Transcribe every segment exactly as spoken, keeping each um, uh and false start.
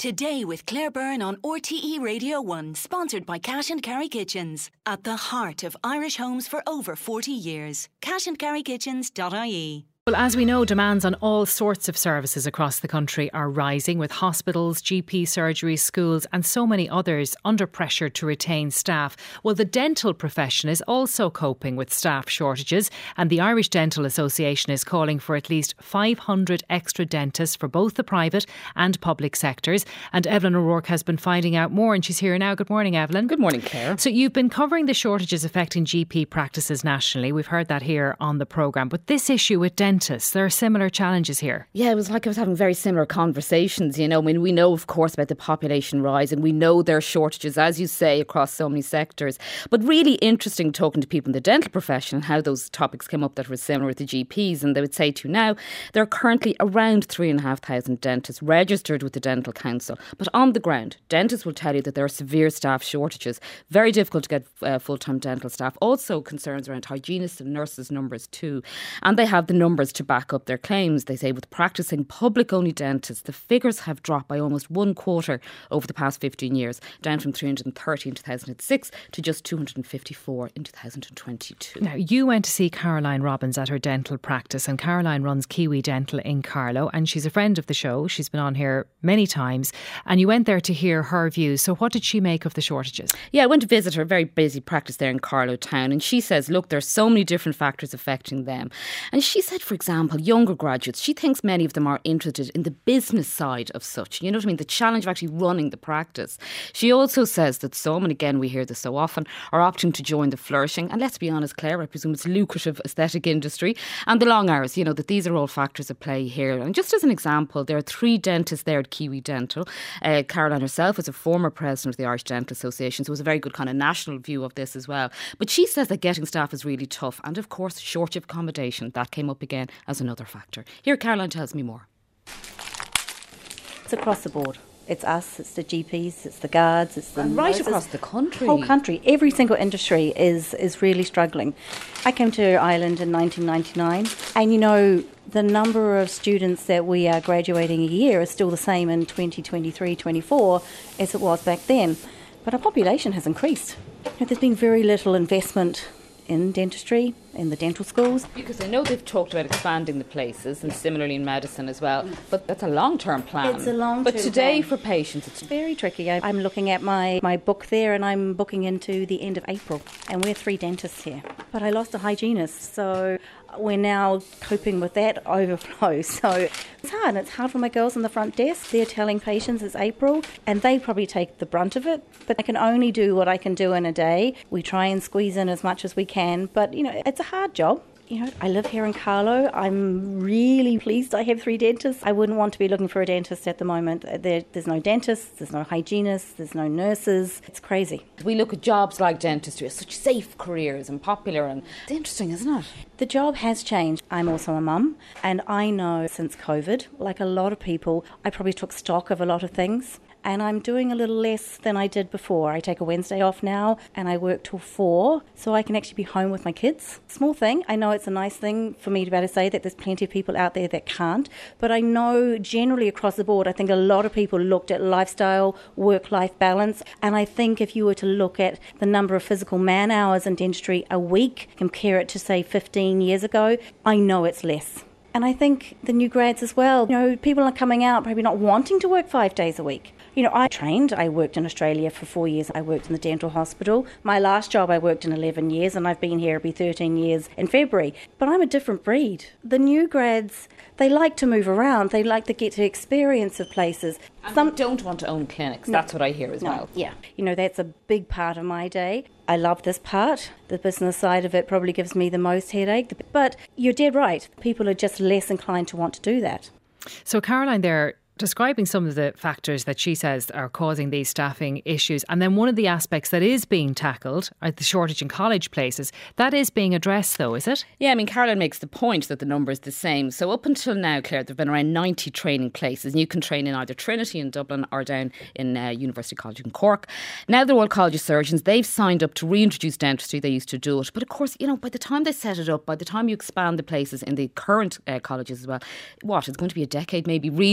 Today with Claire Byrne on R T E Radio one, sponsored by Cash and Carry Kitchens. At the heart of Irish homes for over forty years. cash and carry kitchens dot I E. Well, as we know, demands on all sorts of services across the country are rising, with hospitals, G P surgeries, schools and so many others under pressure to retain staff. Well, the dental profession is also coping with staff shortages, and the Irish Dental Association is calling for at least five hundred extra dentists for both the private and public sectors. And Evelyn O'Rourke has been finding out more, and she's here now. Good morning, Evelyn. Good morning, Claire. So you've been covering the shortages affecting G P practices nationally. We've heard that here on the programme. But this issue with dentists, there are similar challenges here. Yeah, it was like I was having very similar conversations, you know. I mean, we know, of course, about the population rise, and we know there are shortages, as you say, across so many sectors. But really interesting talking to people in the dental profession and how those topics came up that were similar with the G Ps. And they would say to you now, there are currently around three and a half thousand dentists registered with the Dental Council. But on the ground, dentists will tell you that there are severe staff shortages. Very difficult to get uh, full-time dental staff. Also concerns around hygienists and nurses numbers too. And they have the numbers to back up their claims. They say with practising public-only dentists, the figures have dropped by almost one quarter over the past fifteen years, down from three hundred thirty in two thousand six to just two hundred fifty-four in two thousand twenty-two. Now, you went to see Caroline Robbins at her dental practice, and Caroline runs Kiwi Dental in Carlow, and she's a friend of the show. She's been on here many times, and you went there to hear her views. So what did she make of the shortages? Yeah, I went to visit her very busy practice there in Carlow town, and she says, look, there's so many different factors affecting them. And she said, for example, younger graduates, she thinks many of them are interested in the business side of such. You know what I mean? The challenge of actually running the practice. She also says that some, and again we hear this so often, are opting to join the flourishing, and let's be honest, Claire, I presume it's lucrative aesthetic industry, and the long hours, you know, that these are all factors at play here. And just as an example, there are three dentists there at Kiwi Dental. Uh, Caroline herself was a former president of the Irish Dental Association, so it was a very good kind of national view of this as well. But she says that getting staff is really tough, and of course shortage of accommodation, that came up again as another factor. Here Caroline tells me more. It's across the board. It's us, it's the G Ps, it's the guards, it's the and right nurses. Across the country. Whole country. Every single industry is is really struggling. I came to Ireland in nineteen ninety-nine, and you know, the number of students that we are graduating a year is still the same in twenty twenty-three twenty-four as it was back then. But our population has increased. You know, there's been very little investment in dentistry, in the dental schools. Because I know they've talked about expanding the places, and similarly in medicine as well, but that's a long-term plan. It's a long-term But today plan. for patients it's very tricky. I- I'm looking at my, my book there, and I'm booking into the end of April, and we're three dentists here. But I lost a hygienist, so we're now coping with that overflow. So it's hard. It's hard for my girls on the front desk. They're telling patients it's April, and they probably take the brunt of it. But I can only do what I can do in a day. We try and squeeze in as much as we can, but you know, it's a hard job. You know, I live here in Carlow. I'm really pleased I have three dentists. I wouldn't want to be looking for a dentist at the moment. There, there's no dentists, there's no hygienists, there's no nurses. It's crazy. We look at jobs like dentistry as such safe careers and popular, and it's interesting, isn't it? The job has changed. I'm also a mum, and I know since COVID, like a lot of people, I probably took stock of a lot of things. And I'm doing a little less than I did before. I take a Wednesday off now, and I work till four, so I can actually be home with my kids. Small thing. I know it's a nice thing for me to be able to say that there's plenty of people out there that can't, but I know generally across the board, I think a lot of people looked at lifestyle, work-life balance, and I think if you were to look at the number of physical man hours in dentistry a week, compare it to, say, fifteen years ago, I know it's less. And I think the new grads as well, you know, people are coming out probably not wanting to work five days a week. You know, I trained, I worked in Australia for four years. I worked in the dental hospital. My last job I worked in eleven years, and I've been here, it'll be thirteen years in February. But I'm a different breed. The new grads, they like to move around. They like to get to experience of places. And Some don't want to own clinics. No. That's what I hear as no. well. Yeah. You know, that's a big part of my day. I love this part. The business side of it probably gives me the most headache. But you're dead right. People are just less inclined to want to do that. So Caroline there, describing some of the factors that she says are causing these staffing issues. And then one of the aspects that is being tackled are the shortage in college places. That is being addressed though, is it? Yeah, I mean, Caroline makes the point that the number is the same. So up until now, Claire, there have been around ninety training places, and you can train in either Trinity in Dublin or down in uh, University College in Cork. Now the Royal College of Surgeons, they've signed up to reintroduce dentistry. They used to do it. But of course, you know, by the time they set it up, by the time you expand the places in the current uh, colleges as well, what, it's going to be a decade maybe really before the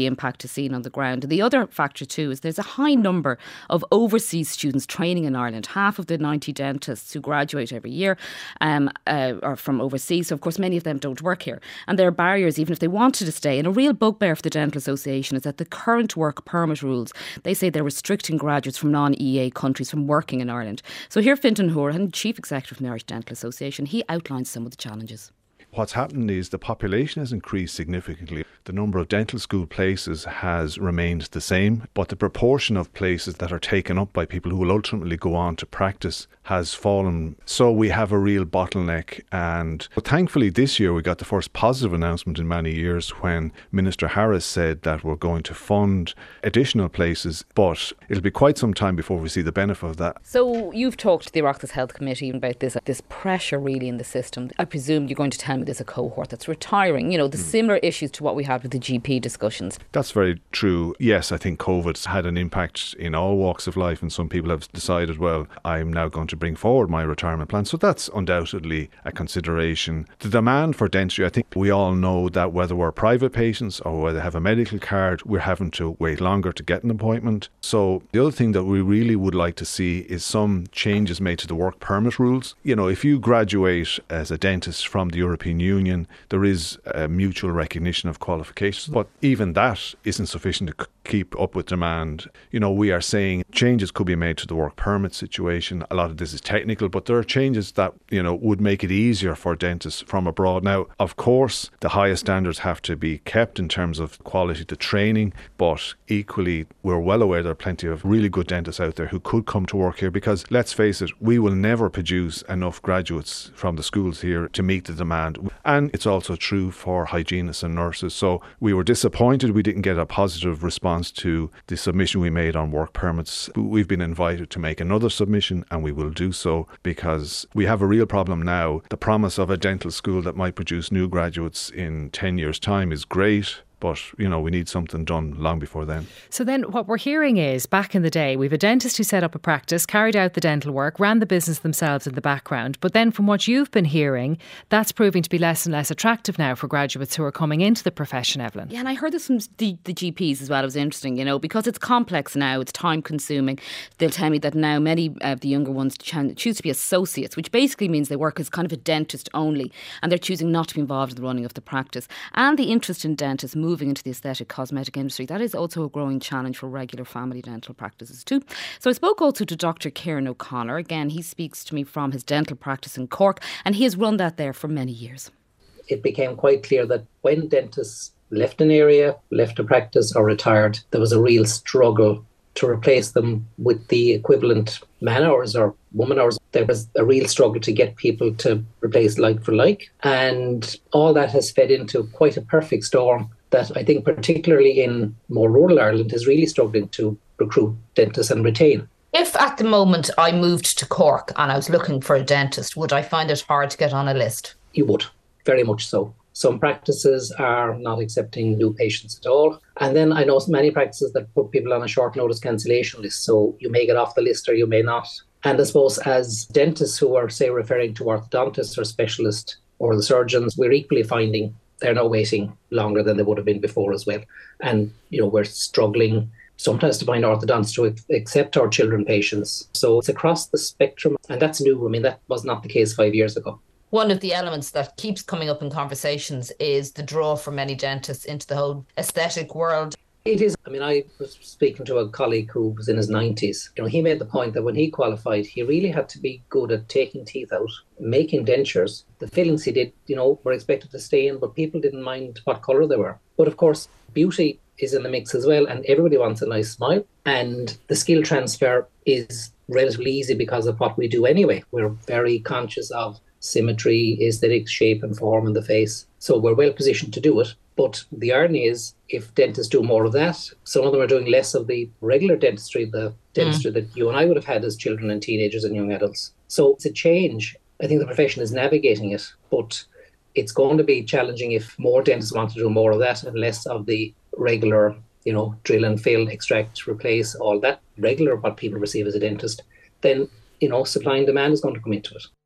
the impact is seen on the ground. And the other factor too is there's a high number of overseas students training in Ireland. Half of the ninety dentists who graduate every year um, uh, are from overseas. So of course many of them don't work here. And there are barriers even if they wanted to stay. And a real bugbear for the Dental Association is that the current work permit rules, they say they're restricting graduates from non-E A countries from working in Ireland. So here Fintan Horan, Chief Executive of the Irish Dental Association, he outlines some of the challenges. What's happened is the population has increased significantly. The number of dental school places has remained the same, but the proportion of places that are taken up by people who will ultimately go on to practice has fallen. So we have a real bottleneck. And but thankfully this year we got the first positive announcement in many years when Minister Harris said that we're going to fund additional places, but it'll be quite some time before we see the benefit of that. So you've talked to the Oireachtas Health Committee about this, this pressure really in the system. I presume you're going to tell me there's a cohort that's retiring, you know, the mm. similar issues to what we had with the G P discussions. That's very true. Yes, I think COVID's had an impact in all walks of life, and some people have decided, well, I'm now going to bring forward my retirement plan. So that's undoubtedly a consideration. The demand for dentistry, I think we all know that whether we're private patients or whether have a medical card, we're having to wait longer to get an appointment. So the other thing that we really would like to see is some changes made to the work permit rules. You know, if you graduate as a dentist from the European Union, there is a mutual recognition of qualifications, but even that isn't sufficient to c- keep up with demand. You know, we are saying changes could be made to the work permit situation. A lot of this is technical, but there are changes that, you know, would make it easier for dentists from abroad. Now, of course, the highest standards have to be kept in terms of quality to training, but equally, we're well aware there are plenty of really good dentists out there who could come to work here, because let's face it, we will never produce enough graduates from the schools here to meet the demand. And it's also true for hygienists and nurses. So we were disappointed we didn't get a positive response to the submission we made on work permits. We've been invited to make another submission, and we will do so, because we have a real problem now. The promise of a dental school that might produce new graduates in ten years' time is great, but, you know, we need something done long before then. So then what we're hearing is, back in the day, we've a dentist who set up a practice, carried out the dental work, ran the business themselves in the background. But then from what you've been hearing, that's proving to be less and less attractive now for graduates who are coming into the profession, Evelyn. Yeah, and I heard this from the, the G Ps as well. It was interesting, you know, because it's complex now, it's time consuming. They'll tell me that now many of the younger ones ch- choose to be associates, which basically means they work as kind of a dentist only, and they're choosing not to be involved in the running of the practice. And the interest in dentists moving moving into the aesthetic cosmetic industry, that is also a growing challenge for regular family dental practices too. So I spoke also to Doctor Kieran O'Connor. Again, he speaks to me from his dental practice in Cork, and he has run that there for many years. It became quite clear that when dentists left an area, left a practice or retired, there was a real struggle to replace them with the equivalent man hours or woman hours. There was a real struggle to get people to replace like for like. And all that has fed into quite a perfect storm that I think particularly in more rural Ireland is really struggling to recruit dentists and retain. If at the moment I moved to Cork and I was looking for a dentist, would I find it hard to get on a list? You would, very much so. Some practices are not accepting new patients at all. And then I know many practices that put people on a short notice cancellation list. So you may get off the list or you may not. And I suppose as dentists who are, say, referring to orthodontists or specialists or the surgeons, we're equally finding they're now waiting longer than they would have been before as well. And, you know, we're struggling sometimes to find orthodontists to accept our children patients. So it's across the spectrum. And that's new. I mean, that was not the case five years ago. One of the elements that keeps coming up in conversations is the draw for many dentists into the whole aesthetic world. It is. I mean, I was speaking to a colleague who was in his nineties. You know, he made the point that when he qualified, he really had to be good at taking teeth out, making dentures. The fillings he did, you know, were expected to stay in, but people didn't mind what colour they were. But of course, beauty is in the mix as well, and everybody wants a nice smile. And the skill transfer is relatively easy because of what we do anyway. We're very conscious of symmetry, aesthetic shape and form in the face. So we're well positioned to do it. But the irony is, if dentists do more of that, some of them are doing less of the regular dentistry, the dentistry mm. that you and I would have had as children and teenagers and young adults. So it's a change. I think the profession is navigating it, but it's going to be challenging if more dentists want to do more of that and less of the regular, you know, drill and fill, extract, replace, all that regular what people receive as a dentist. Then, you know, supply and demand is going to come into it.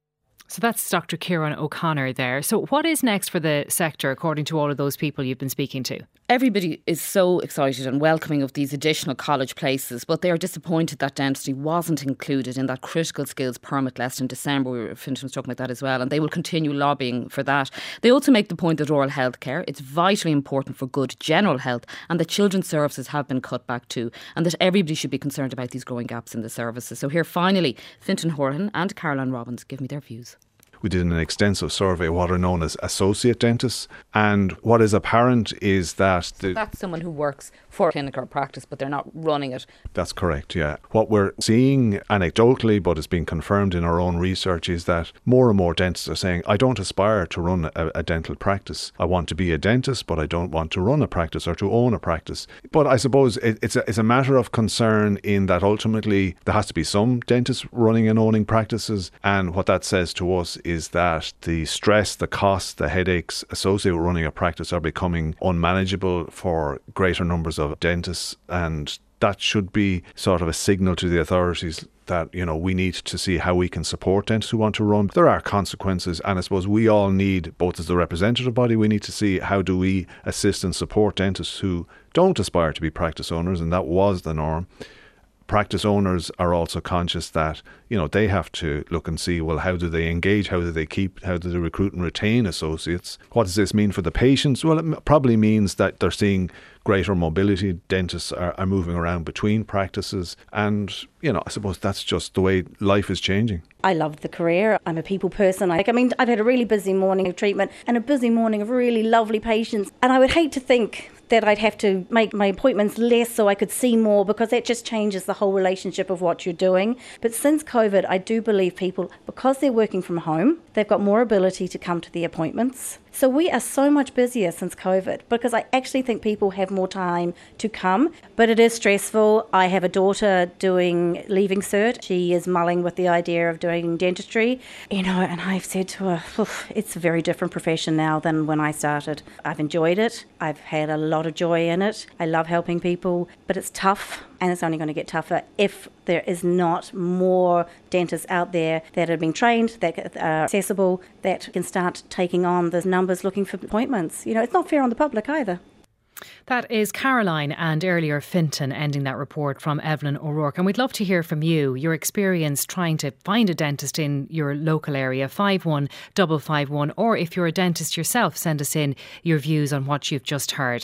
So that's Doctor Kieran O'Connor there. So what is next for the sector, according to all of those people you've been speaking to? Everybody is so excited and welcoming of these additional college places, but they are disappointed that dentistry wasn't included in that critical skills permit list in December. We were, Fintan was talking about that as well, and they will continue lobbying for that. They also make the point that oral health care, it's vitally important for good general health, and that children's services have been cut back too, and that everybody should be concerned about these growing gaps in the services. So here finally, Fintan Horan and Caroline Robbins give me their views. We did an extensive survey of what are known as associate dentists, and what is apparent is that... The, so that's someone who works for a clinic or practice, but they're not running it. That's correct, yeah. What we're seeing anecdotally, but it's been confirmed in our own research, is that more and more dentists are saying, I don't aspire to run a, a dental practice. I want to be a dentist, but I don't want to run a practice or to own a practice. But I suppose it, it's, a, it's a matter of concern in that ultimately there has to be some dentists running and owning practices, and what that says to us is that the stress, the costs, the headaches associated with running a practice are becoming unmanageable for greater numbers of dentists, and that should be sort of a signal to the authorities that, you know, we need to see how we can support dentists who want to run. There are consequences, and I suppose we all need, both as the representative body, we need to see how do we assist and support dentists who don't aspire to be practice owners, and that was the norm. Practice owners are also conscious that, you know, they have to look and see, well, how do they engage? How do they keep, how do they recruit and retain associates? What does this mean for the patients? Well, it probably means that they're seeing greater mobility. Dentists are, are moving around between practices. And, you know, I suppose that's just the way life is changing. I love the career. I'm a people person. I, I mean, I've had a really busy morning of treatment and a busy morning of really lovely patients. And I would hate to think that I'd have to make my appointments less so I could see more, because that just changes the whole relationship of what you're doing. But since COVID, I do believe people, because they're working from home, they've got more ability to come to the appointments. So we are so much busier since COVID, because I actually think people have more time to come, but it is stressful. I have a daughter doing Leaving Cert. She is mulling with the idea of doing dentistry, you know, and I've said to her, it's a very different profession now than when I started. I've enjoyed it. I've had a lot of joy in it. I love helping people, but it's tough, and it's only going to get tougher if there is not more dentists out there that have been trained, that are accessible, that can start taking on those numbers looking for appointments. You know, it's not fair on the public either. That is Caroline and earlier Fintan ending that report from Evelyn O'Rourke. And we'd love to hear from you, your experience trying to find a dentist in your local area, five one five five one, or if you're a dentist yourself, send us in your views on what you've just heard.